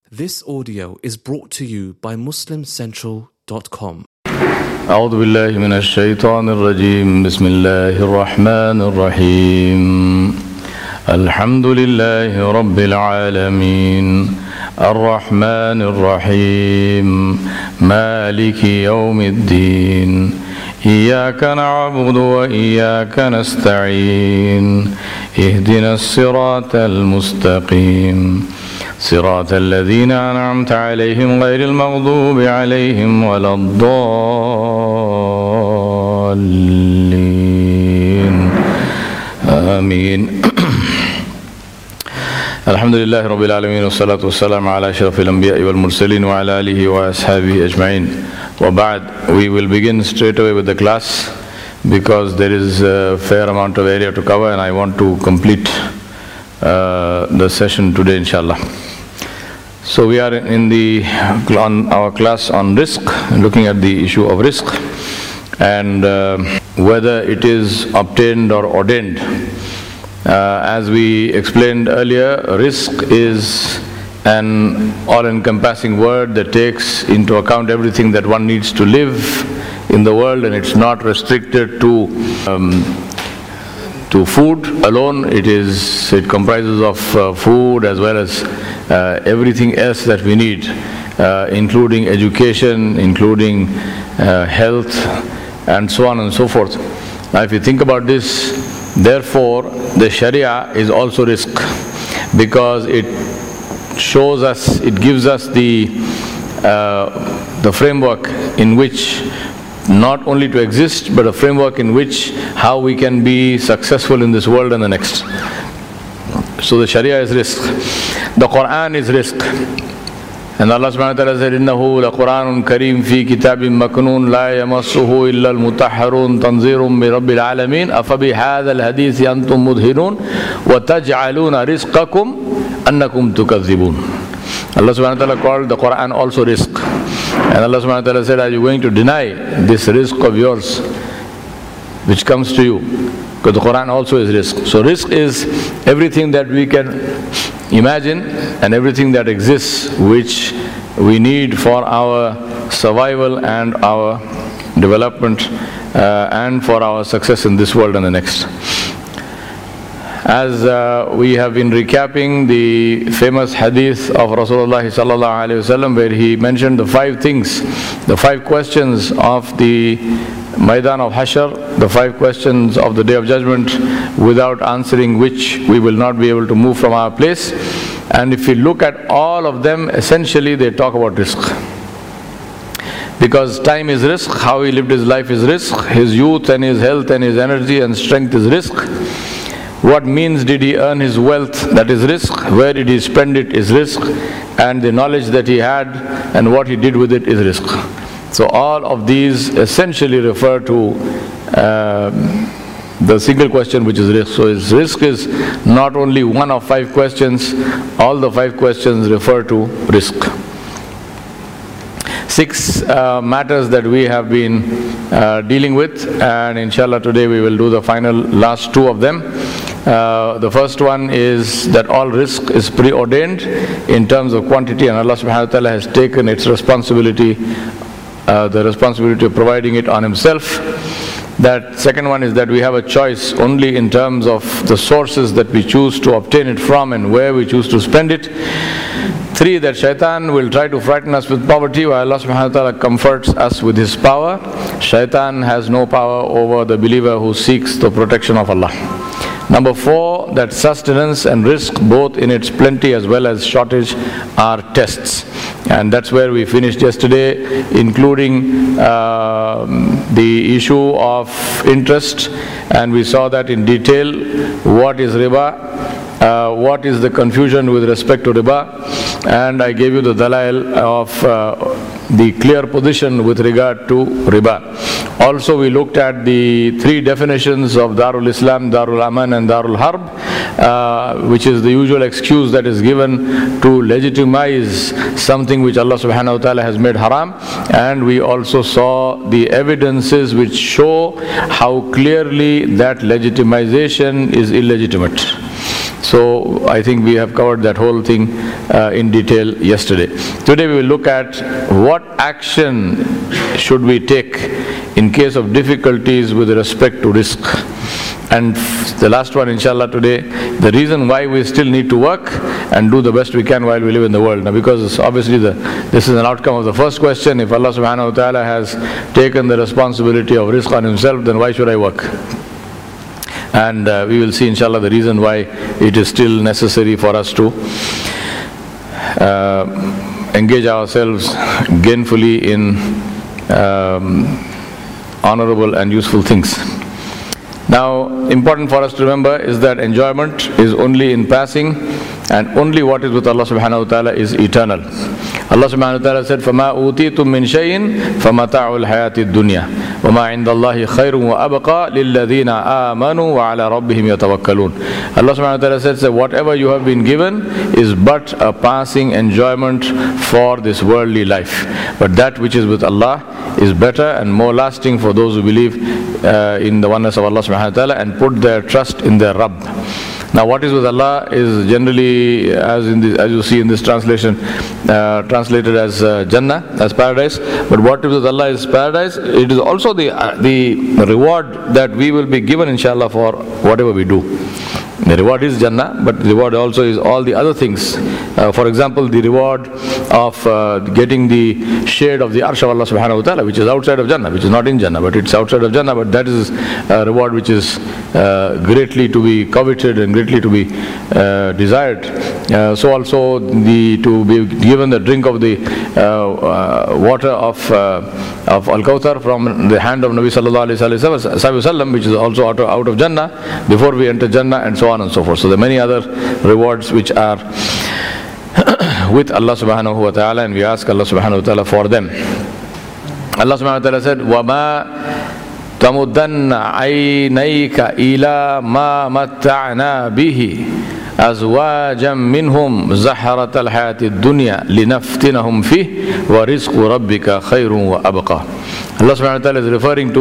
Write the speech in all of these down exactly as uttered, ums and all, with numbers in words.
This audio is brought to you by muslim central dot com. أعوذ بالله من الشيطان الرجيم بسم الله الرحمن الرحيم الحمد لله رب العالمين الرحمن الرحيم مالك يوم الدين إياك نعبد وإياك نستعين اهدنا الصراط المستقيم صراط الذين أنعمت عليهم غير المغضوب عليهم ولا الضالين آمين. الحمد لله رب العالمين والصلاة والسلام على أشرف الأنبياء والمرسلين وعلى آله وأصحابه أجمعين. وبعد, we will begin straight away with the class because there is a fair amount of area to cover and I want to complete uh, the session today, inshallah. So we are in the on our class on risk, looking at the issue of risk and uh, whether it is obtained or ordained. Uh, as we explained earlier, risk is an all-encompassing word that takes into account everything that one needs to live in the world, and it's not restricted to um, to food alone. It is it comprises of uh, food as well as uh, everything else that we need, uh, including education, including uh, health, and so on and so forth. Now, if you think about this, therefore, the Sharia is also risk because it shows us, it gives us the uh, the framework in which not only to exist, but a framework in which how we can be successful in this world and the next. So the Sharia is risk. The Quran is risk. And Allah subhanahu wa ta'ala said, إِنَّهُ لَقُرْآنٌ كَرِيمٌ فِي كِتَابٍ مَكْنُونٍ لَا يَمَسُّهُ إِلَّا الْمُطَهَّرُونَ تَنْزِيلٌ مِّن رَبِّ الْعَالَمِينَ أَفَبِهَذَا الْحَدِيثِ أَنْتُمْ مُدْهِنُونَ وَتَجْعَلُونَ رِزْقَكُمْ أَنَّكُمْ تُكَذِّبُونَ. Allah subhanahu wa ta'ala called the Quran also risk. And Allah subhanahu wa ta'ala said, are you going to deny this risk of yours which comes to you? Because the Quran also is risk. So risk is everything that we can imagine and everything that exists which we need for our survival and our development uh, and for our success in this world and the next. As uh, we have been recapping the famous hadith of Rasulullah sallallahu alaihi wasallam, where he mentioned the five things, the five questions of the Maidan of Hashr, the five questions of the Day of Judgment, without answering which we will not be able to move from our place. And if we look at all of them, essentially they talk about risk. Because time is risk, how he lived his life is risk, his youth and his health and his energy and strength is risk. What means did he earn his wealth? That is risk. Where did he spend it is risk. And the knowledge that he had and what he did with it is risk. So all of these essentially refer to uh, the single question, which is risk. So his risk is not only one of five questions, all the five questions refer to risk. Six uh, matters that we have been uh, dealing with, and inshallah today we will do the final last two of them. Uh, the first one is that all risk is preordained in terms of quantity, and Allah subhanahu wa ta'ala has taken its responsibility, uh, the responsibility of providing it on himself. That second one is that we have a choice only in terms of the sources that we choose to obtain it from and where we choose to spend it. Three, that shaitan will try to frighten us with poverty while Allah subhanahu wa ta'ala comforts us with his power. Shaitan has no power over the believer who seeks the protection of Allah. Number four, that sustenance and risk, both in its plenty as well as shortage, are tests. And that's where we finished yesterday, including uh, the issue of interest. And we saw that in detail. What is riba? Uh, what is the confusion with respect to riba? And I gave you the dalail of uh, the clear position with regard to riba. Also, we looked at the three definitions of Darul Islam, Darul Aman and Darul Harb, uh, which is the usual excuse that is given to legitimize something which Allah subhanahu wa ta'ala has made haram. And we also saw the evidences which show how clearly that legitimization is illegitimate. So I think we have covered that whole thing uh, in detail yesterday. Today we will look at what action should we take in case of difficulties with respect to rizq. And the last one, inshallah, today, the reason why we still need to work and do the best we can while we live in the world. Now, because obviously the, this is an outcome of the first question. If Allah subhanahu wa ta'ala has taken the responsibility of rizq on himself, then why should I work? And uh, we will see, inshallah, the reason why it is still necessary for us to uh, engage ourselves gainfully in um, honorable and useful things. Now, important for us to remember is that enjoyment is only in passing, and only what is with Allah subhanahu wa ta'ala is eternal. Allah subhanahu wa ta'ala said, فَمَا أُوتِيتُم مِّن شَيْءٍ فَمَتَاعُ الْحَيَاةِ الدُّنْيَا وَمَا عِندَ اللَّهِ خَيْرٌ وَأَبْقَى لِلَّذِينَ آمَنُوا وَعَلَى رَبِّهِمْ يَتَوَكَّلُونَ. Allah subhanahu wa ta'ala said, so whatever you have been given is but a passing enjoyment for this worldly life. But that which is with Allah is better and more lasting for those who believe uh, in the oneness of Allah subhanahu wa ta'ala and put their trust in their Rabb. Now, what is with Allah is generally, as in the, as you see in this translation, uh, translated as uh, Jannah, as paradise. But what is with Allah is paradise. It is also the uh, the reward that we will be given, inshallah, for whatever we do. The reward is Jannah, but the reward also is all the other things. Uh, for example, the reward of uh, getting the shade of the Arsh of Allah subhanahu wa ta'ala, which is outside of Jannah, which is not in Jannah, but it's outside of Jannah, but that is a reward which is uh, greatly to be coveted and greatly to be uh, desired. Uh, so also the to be given the drink of the uh, uh, water of uh, of Al-Kawthar from the hand of Nabi sallallahu alayhi wa sallam, which is also out of, out of Jannah, before we enter Jannah, and so on and so forth. So there are many other rewards which are with Allah subhanahu wa ta'ala, and we ask Allah subhanahu wa ta'ala for them. Allah subhanahu wa ta'ala said, وَمَا تَمُدَّنَّ عَيْنَيْكَ إِلَى مَا مَتَّعْنَا بِهِ أزواجا منهم زهرة الحياة الدنيا لنفتنهم فيه ورزق ربك خير وأبقى. Allah subhanahu wa ta'ala is referring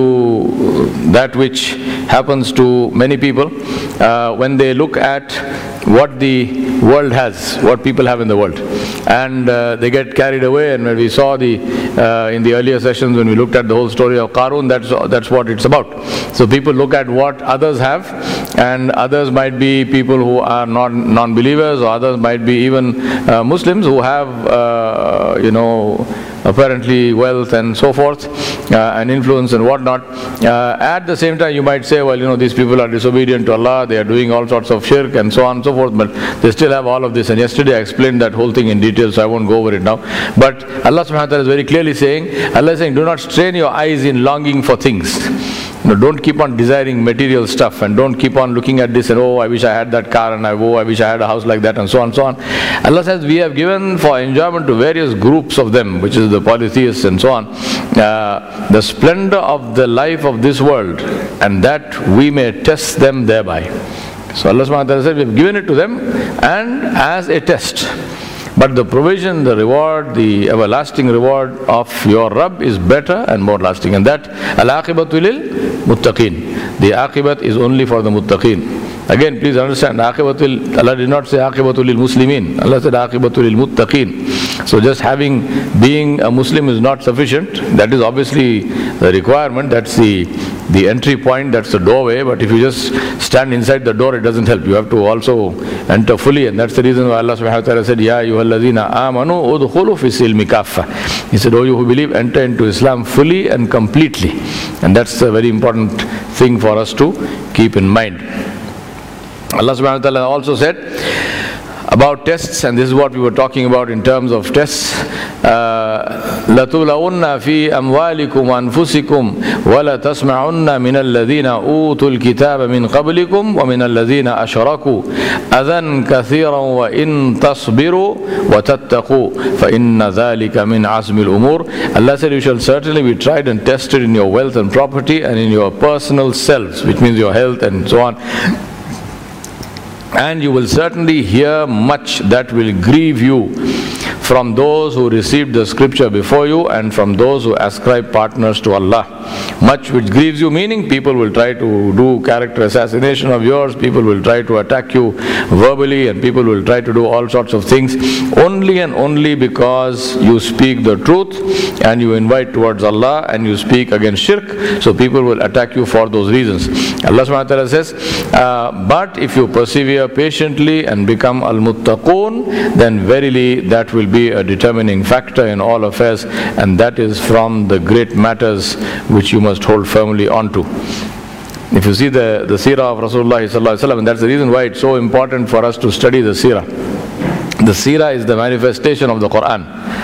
to that which happens to many people uh, when they look at what the world has, what people have in the world, and uh, they get carried away. And when we saw the uh, in the earlier sessions, when we looked at the whole story of Qarun, that's that's what it's about. So people look at what others have, and others might be people who are not non-believers, or others might be even uh, Muslims who have uh, you know apparently wealth and so forth, uh, and influence and whatnot. Uh, at the same time, you might say, well, you know, these people are disobedient to Allah, they are doing all sorts of shirk and so on and so forth, but they still have all of this. And yesterday I explained that whole thing in detail, so I won't go over it now. But Allah subhanahu wa ta'ala is very clearly saying, Allah is saying, do not strain your eyes in longing for things. You know, don't keep on desiring material stuff, and don't keep on looking at this and, oh, I wish I had that car, and I, oh, I wish I had a house like that, and so on and so on. Allah says we have given for enjoyment to various groups of them, which is the polytheists and so on, uh, the splendor of the life of this world, and that we may test them thereby. So Allah subhanahu wa ta'ala said we have given it to them and as a test. But the provision, the reward, the everlasting reward of your Rabb is better and more lasting. And that, al-aqibatu lil muttaqeen. The aqibat is only for the muttaqeen. Again, please understand, aqibatul, Allah did not say aqibatul lil muslimin. Allah said aqibatul lil muttaqeen. So just having, being a Muslim is not sufficient. That is obviously the requirement. That's the the entry point, that's the doorway. But if you just stand inside the door, it doesn't help. You have to also enter fully, and that's the reason why Allah subhanahu wa ta'ala said, Ya ayyuhalladhina amanu udkhulu fi silmi kaffa. He said, oh, you who believe, enter into Islam fully and completely. And that's a very important thing for us to keep in mind. Allah subhanahu wa ta'ala also said about tests, and this is what we were talking about in terms of tests. لَتُبْلَوُنَّ فِي أَمْوَالِكُمْ وَأَنفُسِكُمْ وَلَتَسْمَعُنَّ مِنَ الَّذِينَ أُوتُوا الْكِتَابَ مِنْ قَبْلِكُمْ وَمِنَ الَّذِينَ أَشْرَكُوا أَذًى كَثِيرًا وَإِن تَصْبِرُوا وَتَتَّقُوا فَإِنَّ ذَلِكَ مِنْ عَزْمِ الْأُمُورِ. Allah said, you shall certainly be tried and tested in your wealth and property and in your personal selves, which means your health and so on. And you will certainly hear much that will grieve you. from those who received the scripture before you and from those who ascribe partners to Allah. Much which grieves you, meaning people will try to do character assassination of yours, people will try to attack you verbally, and people will try to do all sorts of things only and only because you speak the truth and you invite towards Allah and you speak against shirk. So people will attack you for those reasons. Allah subhanahu wa ta'ala says, uh, but if you persevere patiently and become al-muttaqoon, then verily that will be a determining factor in all affairs, and that is from the great matters which you must hold firmly onto. If you see the, the seerah of Rasulullah sallallahu alaihi wasallam, and that's the reason why it's so important for us to study the seerah. The seerah is the manifestation of the Quran.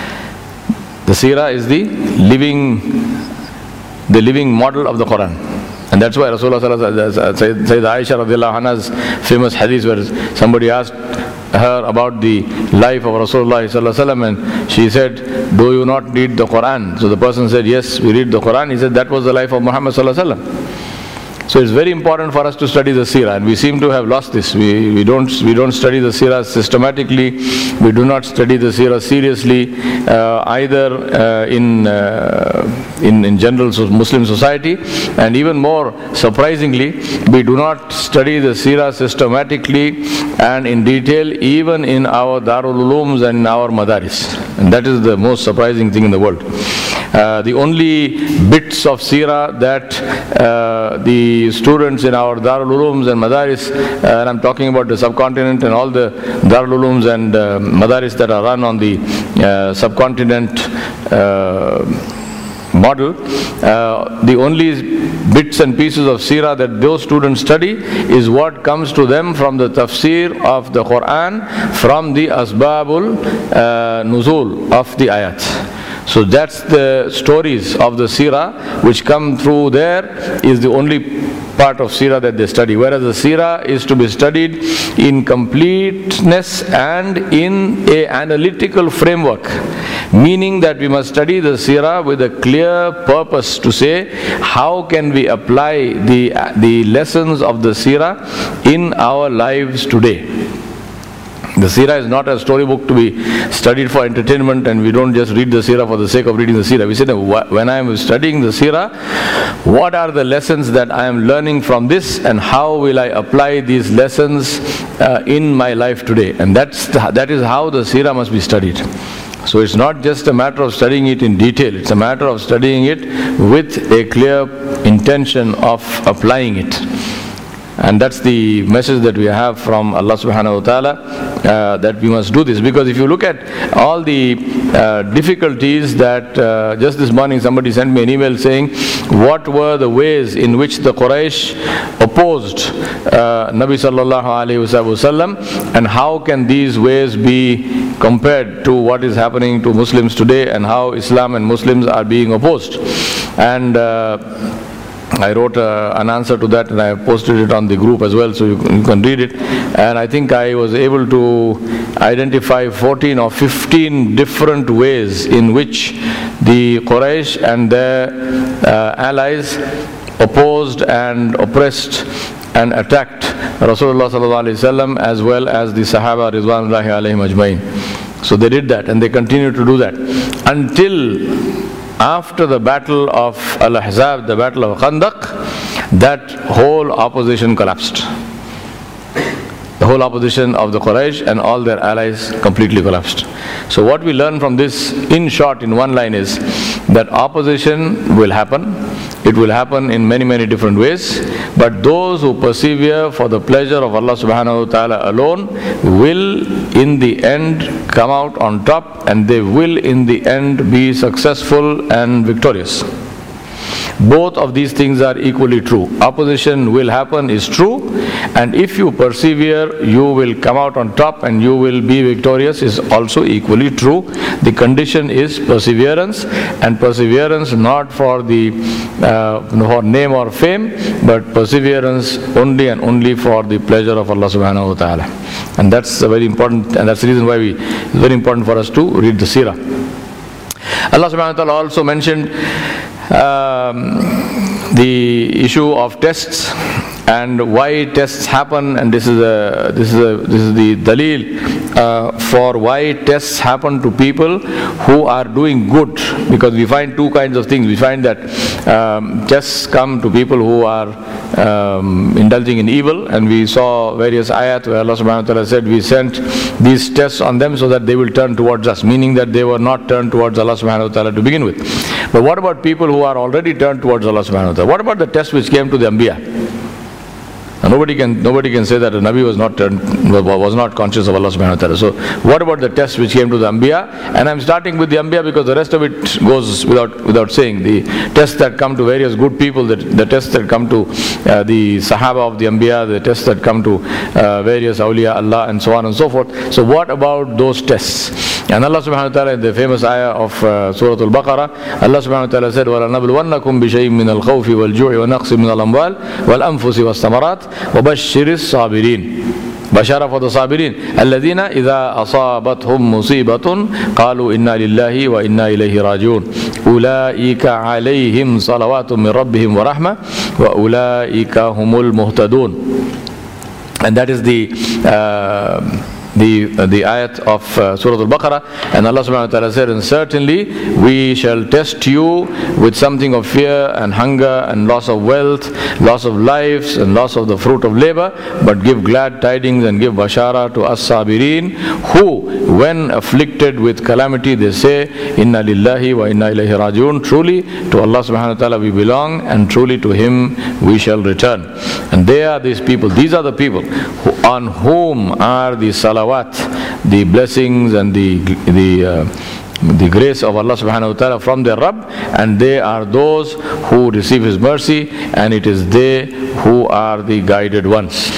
The seerah is the living, the living model of the Quran. And that's why Rasulullah sallallahu alaihi wasallam, Sayyid Aisha radiallahu anha's famous hadith where somebody asked her about the life of Rasulullah sallallahu alaihi wasallam, and she said, do you not read the Quran? So the person said, yes, we read the Quran. He said, that was the life of Muhammad sallallahu alaihi wasallam. So it's very important for us to study the seerah, and we seem to have lost this. We, we don't we don't study the seerah systematically. We do not study the seerah seriously, uh, either uh, in, uh, in in general Muslim society, and even more surprisingly, we do not study the seerah systematically and in detail, even in our Darul Ulooms and in our Madaris. And that is the most surprising thing in the world. Uh, the only bits of seerah that uh, the students in our Darul Ulooms and Madaris, uh, and I'm talking about the subcontinent and all the Darul Ulooms and uh, Madaris that are run on the uh, subcontinent uh, model, uh, the only bits and pieces of seerah that those students study is what comes to them from the tafsir of the Quran, from the asbabul uh, nuzul of the ayat. So that's the stories of the seerah which come through there, is the only part of seerah that they study. Whereas the seerah is to be studied in completeness and in a analytical framework, meaning that we must study the seerah with a clear purpose to say, how can we apply the, the lessons of the seerah in our lives today. The seerah is not a storybook to be studied for entertainment, and we don't just read the seerah for the sake of reading the seerah. We say that when I am studying the seerah, what are the lessons that I am learning from this, and how will I apply these lessons uh, in my life today? And that's the, that is how the seerah must be studied. So it's not just a matter of studying it in detail, it's a matter of studying it with a clear intention of applying it. And that's the message that we have from Allah subhanahu wa ta'ala, uh, that we must do this. Because if you look at all the uh, difficulties that uh, just this morning somebody sent me an email saying what were the ways in which the Quraysh opposed uh, Nabi sallallahu alayhi wasallam, and how can these ways be compared to what is happening to Muslims today, and how Islam and Muslims are being opposed. And uh, I wrote uh, an answer to that, and I posted it on the group as well, so you can, you can read it. And I think I was able to identify fourteen or fifteen different ways in which the Quraysh and their uh, allies opposed and oppressed and attacked Rasulullah sallallahu alaihi wasallam, as well as the Sahaba ridwanullahi alaihim ajmain. So they did that, and they continue to do that until after the battle of Al-Ahzab, the battle of Khandaq, that whole opposition collapsed. The whole opposition of the Quraysh and all their allies completely collapsed. So what we learn from this, in short, in one line, is that opposition will happen. It will happen in many, many different ways. But those who persevere for the pleasure of Allah subhanahu wa ta'ala alone will in the end come out on top, and they will in the end be successful and victorious. Both of these things are equally true. Opposition will happen is true, and if you persevere, you will come out on top and you will be victorious is also equally true. The condition is perseverance, and perseverance not for the uh, for name or fame, but perseverance only and only for the pleasure of Allah subhanahu wa ta'ala. And that's a very important, and that's the reason why we, it's very important for us to read the seerah. Allah subhanahu wa ta'ala also mentioned Um, the issue of tests and why tests happen, and this is a this is a this is the dalil uh, for why tests happen to people who are doing good, because we find two kinds of things. We find that um, tests come to people who are um, indulging in evil, and we saw various ayat where Allah subhanahu wa ta'ala said we sent these tests on them so that they will turn towards us, meaning that they were not turned towards Allah subhanahu wa ta'ala to begin with. But what about people who are already turned towards Allah subhanahu wa ta'ala? What about the test which came to the Anbiya? Now, nobody can nobody can say that a Nabi was not turned, was not conscious of Allah subhanahu wa ta'ala. So what about the test which came to the Anbiya? And I'm starting with the Anbiya because the rest of it goes without without saying. The tests that come to various good people, the, the tests that come to uh, the Sahaba of the Anbiya, the tests that come to uh, various awliya Allah, and so on and so forth. So what about those tests? And Allah subhanahu wa ta'ala in the famous ayah of uh, Surah Al-Baqarah, Allah subhanahu wa ta'ala said, وَلَنَبْلُوَنَّكُمْ بِشَيْءٍ مِّنَ الْخَوْفِ وَالْجُوعِ وَنَقْصٍ مِّنَ الْأَمْوَالِ وَالْأَنفُسِ وَالثَّمَرَاتِ وَبَشِّرِ الصَّابِرِينَ Bashara for the Sabirin, الَّذِينَ إِذَا أَصَابَتْهُمْ مُصِيبَةٌ قَالُوا إِنَّا لِلَّهِ وَإِنَّا إِلَيْهِ رَاجِعُونَ أُولَٰئِكَ عَلَيْهِمْ صَلَوَاتٌ مِّن رَّبِّهِمْ وَرَحْمَةٌ وَأُولَٰئِكَ هُمُ الْمُهْتَدُونَ. And that is the uh, the uh, the ayat of uh, Surah Al-Baqarah. And Allah subhanahu wa ta'ala said, and certainly we shall test you with something of fear and hunger and loss of wealth, loss of lives and loss of the fruit of labor, but give glad tidings and give bashara to as-sabirin, who when afflicted with calamity they say, inna lillahi wa inna ilayhi rajiun, truly to Allah subhanahu wa ta'ala we belong and truly to Him we shall return. And they are these people, these are the people who, on whom are the salawat, the blessings and the the uh, the grace of Allah subhanahu wa ta'ala from their Rabb, and they are those who receive His mercy, and it is they who are the guided ones.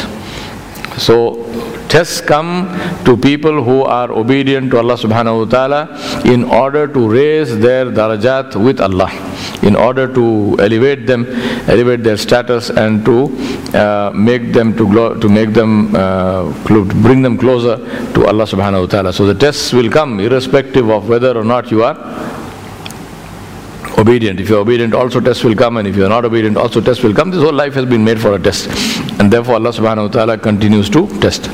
So tests come to people who are obedient to Allah subhanahu wa ta'ala in order to raise their darajat with Allah, in order to elevate them, elevate their status, and to uh, make them to glo- to make them uh, cl- bring them closer to Allah subhanahu wa ta'ala. So the tests will come irrespective of whether or not you are obedient. If you are obedient, also tests will come, and if you are not obedient, also tests will come. This whole life has been made for a test, and therefore Allah subhanahu wa ta'ala continues to test.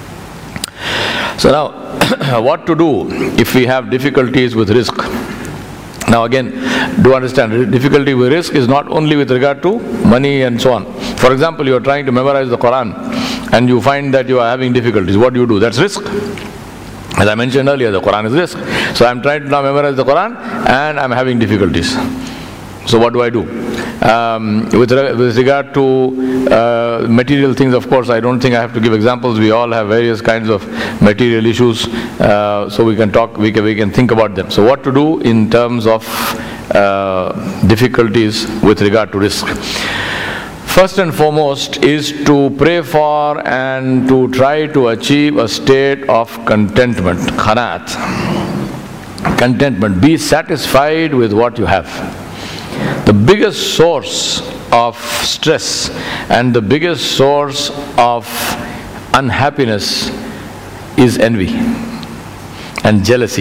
So now, what to do if we have difficulties with rizq? Now again, do understand, difficulty with rizq is not only with regard to money and so on. For example, you are trying to memorize the Quran and you find that you are having difficulties. What do you do? That's rizq. As I mentioned earlier, the Quran is rizq. So I am trying to now memorize the Quran and I am having difficulties. So what do I do? Um, with, re- with regard to uh, material things, of course, I don't think I have to give examples. We all have various kinds of material issues, uh, so we can talk, we can, we can think about them. So what to do in terms of uh, difficulties with regard to rizq? First and foremost is to pray for and to try to achieve a state of contentment, qanaat. Contentment, be satisfied with what you have. The biggest source of stress and the biggest source of unhappiness is envy and jealousy.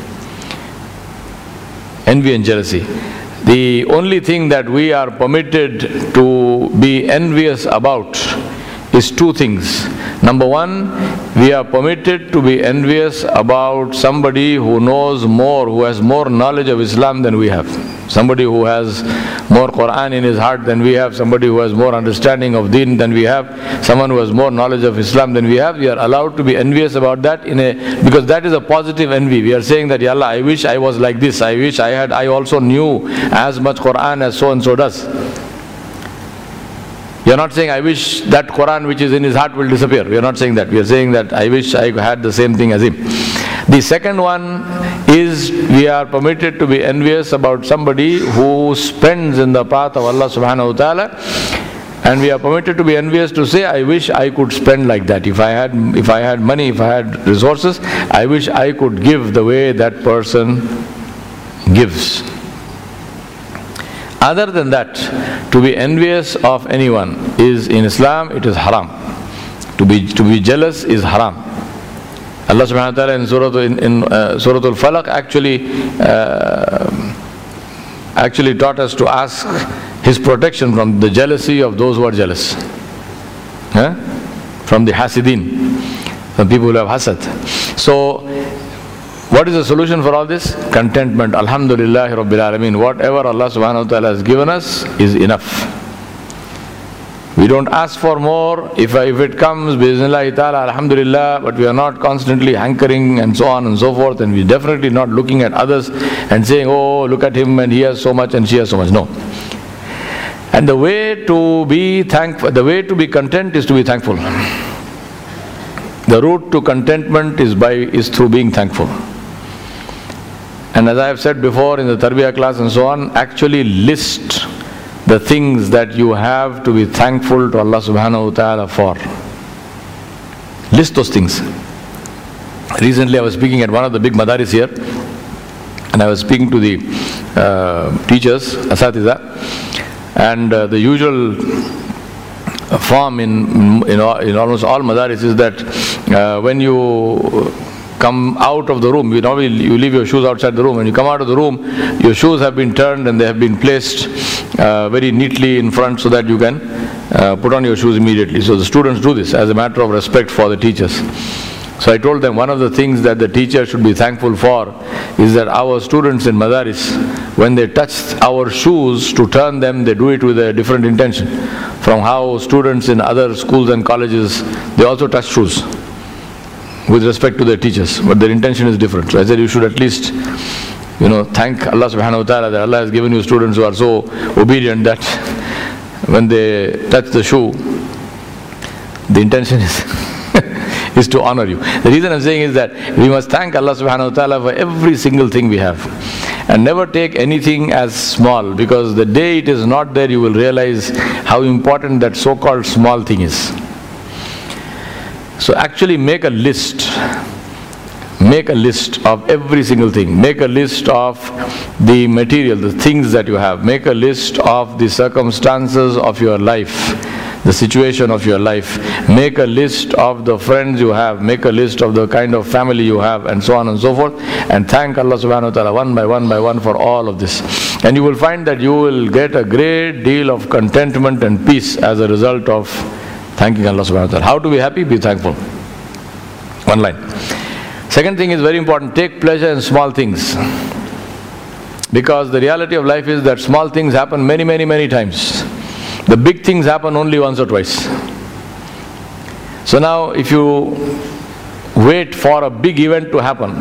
Envy and jealousy. The only thing that we are permitted to be envious about is two things. Number one, we are permitted to be envious about somebody who knows more, who has more knowledge of Islam than we have. Somebody who has more Quran in his heart than we have, somebody who has more understanding of Deen than we have, someone who has more knowledge of Islam than we have. We are allowed to be envious about that in a because that is a positive envy. We are saying that, Ya Allah, I wish I was like this. I wish I had I also knew as much Quran as so and so does. You are not saying, I wish that Quran which is in his heart will disappear. We are not saying that. We are saying that I wish I had the same thing as him. The second one is we are permitted to be envious about somebody who spends in the path of Allah subhanahu wa ta'ala, and we are permitted to be envious to say, I wish I could spend like that. If I had if I had money, if I had resources, I wish I could give the way that person gives. Other than that, to be envious of anyone is in Islam, it is haram. To be to be jealous is haram. Allah subhanahu wa ta'ala in Surah in, in uh, Surah Al-Falaq actually uh, actually taught us to ask His protection from the jealousy of those who are jealous. Huh? From the hasidin, from people who have hasad. So, what is the solution for all this? Contentment. Alhamdulillah Rabbil Alameen. Whatever Allah subhanahu wa ta'ala has given us is enough. We don't ask for more. If, if it comes, Bismillah ta'ala, Alhamdulillah, but we are not constantly hankering and so on and so forth, and we're definitely not looking at others and saying, oh, look at him and he has so much and she has so much. No. And the way to be thankful, the way to be content is to be thankful. The route to contentment is by is through being thankful. And as I have said before in the Tarbiyah class and so on, actually list the things that you have to be thankful to Allah subhanahu wa ta'ala for. List those things. Recently I was speaking at one of the big madaris here, and I was speaking to the uh, teachers, Asatiza, and uh, the usual form in, in, in almost all madaris is that uh, when you come out of the room, you normally you leave your shoes outside the room, and you come out of the room, your shoes have been turned and they have been placed uh, very neatly in front so that you can uh, put on your shoes immediately. So the students do this as a matter of respect for the teachers. So I told them one of the things that the teacher should be thankful for is that our students in madaris, when they touch our shoes to turn them, they do it with a different intention from how students in other schools and colleges, they also touch shoes with respect to their teachers, but their intention is different. So I said you should at least, you know, thank Allah subhanahu wa ta'ala that Allah has given you students who are so obedient that when they touch the shoe, the intention is is to honor you. The reason I'm saying is that we must thank Allah subhanahu wa ta'ala for every single thing we have, and never take anything as small, because the day it is not there you will realize how important that so-called small thing is. So actually make a list. Make a list of every single thing. Make a list of the material, the things that you have. Make a list of the circumstances of your life, the situation of your life. Make a list of the friends you have. Make a list of the kind of family you have, and so on and so forth. And thank Allah subhanahu wa ta'ala one by one by one for all of this. And you will find that you will get a great deal of contentment and peace as a result of thanking Allah subhanahu wa ta'ala. How to be happy? Be thankful. One line. Second thing is very important. Take pleasure in small things. Because the reality of life is that small things happen many, many, many times. The big things happen only once or twice. So now if you wait for a big event to happen,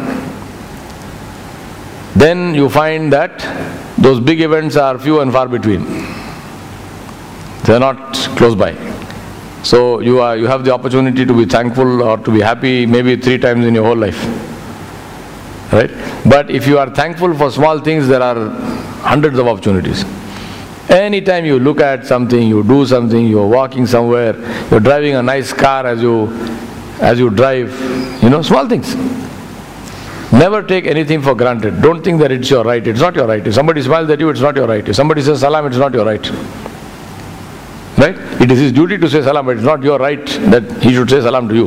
then you find that those big events are few and far between. They are not close by. So you are you have the opportunity to be thankful or to be happy maybe three times in your whole life. Right? But if you are thankful for small things, there are hundreds of opportunities. Anytime you look at something, you do something, you are walking somewhere, you are driving a nice car as you as you drive, you know, small things. Never take anything for granted. Don't think that it's your right. It's not your right. If somebody smiles at you, it's not your right. If somebody says salam, it's not your right. Right? It is his duty to say salam, but it's not your right that he should say salam to you.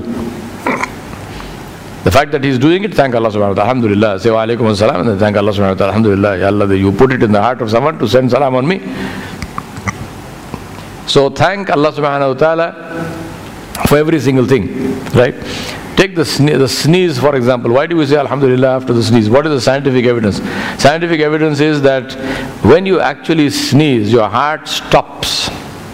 The fact that he is doing it, thank Allah subhanahu wa ta'ala. Alhamdulillah. Say wa alaikum assalam, and then thank Allah subhanahu wa ta'ala. Alhamdulillah. Ya Allah, you put it in the heart of someone to send salam on me. So thank Allah subhanahu wa ta'ala for every single thing. Right? Take the, sne- the sneeze for example. Why do we say Alhamdulillah after the sneeze? What is the scientific evidence? Scientific evidence is that when you actually sneeze, your heart stops.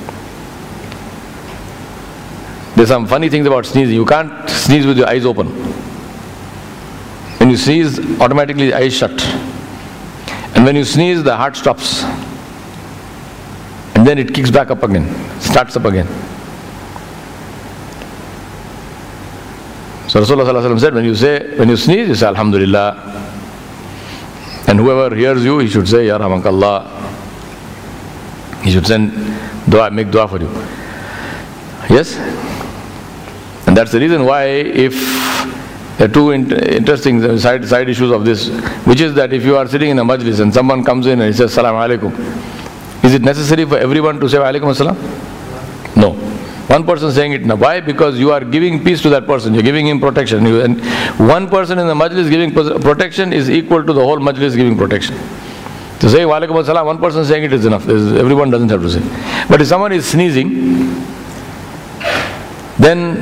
There's some funny things about sneezing. You can't sneeze with your eyes open. When you sneeze, automatically the eyes shut. And when you sneeze, the heart stops. And then it kicks back up again, starts up again. So Rasulullah sallallahu alaihi wasallam said, when you say, when you sneeze, you say Alhamdulillah. And whoever hears you, he should say, Ya Rahmakallah. He should send dua, make dua for you. Yes? And that's the reason why, if there are two interesting side, side issues of this, which is that if you are sitting in a majlis and someone comes in and he says Salaam alaikum, is it necessary for everyone to say alaikum assalam? No. One person saying it now. Why? Because you are giving peace to that person, you're giving him protection. You, and one person in the majlis giving protection is equal to the whole majlis giving protection. To say wa alaikum assalam, one person saying it is enough. Everyone doesn't have to say. But if someone is sneezing, Then,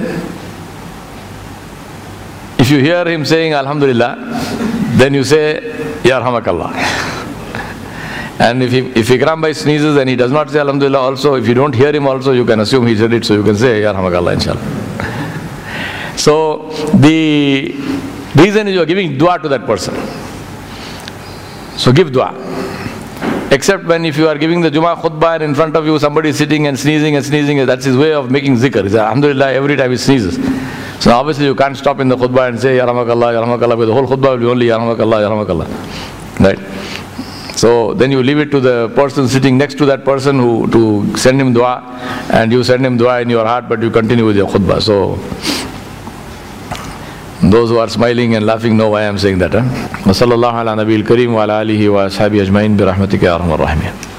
if you hear him saying Alhamdulillah, then you say, Yarhamakallah. And if he, if Ikram Bhai sneezes and he does not say Alhamdulillah also, if you don't hear him also, you can assume he said it, so you can say Yarhamakallah, inshallah. So, the reason is you are giving dua to that person. So give dua. Except when if you are giving the Jummah khutbah and in front of you somebody is sitting and sneezing and sneezing, that's his way of making zikr. He says, Alhamdulillah, every time he sneezes. So obviously you can't stop in the khutbah and say, Yarhamakallah, Yarhamakallah, because the whole khutbah will be only Yarhamakallah, Yarhamakallah. Right? So then you leave it to the person sitting next to that person who to send him dua, and you send him dua in your heart, but you continue with your khutbah. So those who are smiling and laughing know why I am saying that. Wa sallallahu ala nabiyil kareem wa ala alihi wa ashabihi ajma'in bi rahmatika ya arhamar rahimin.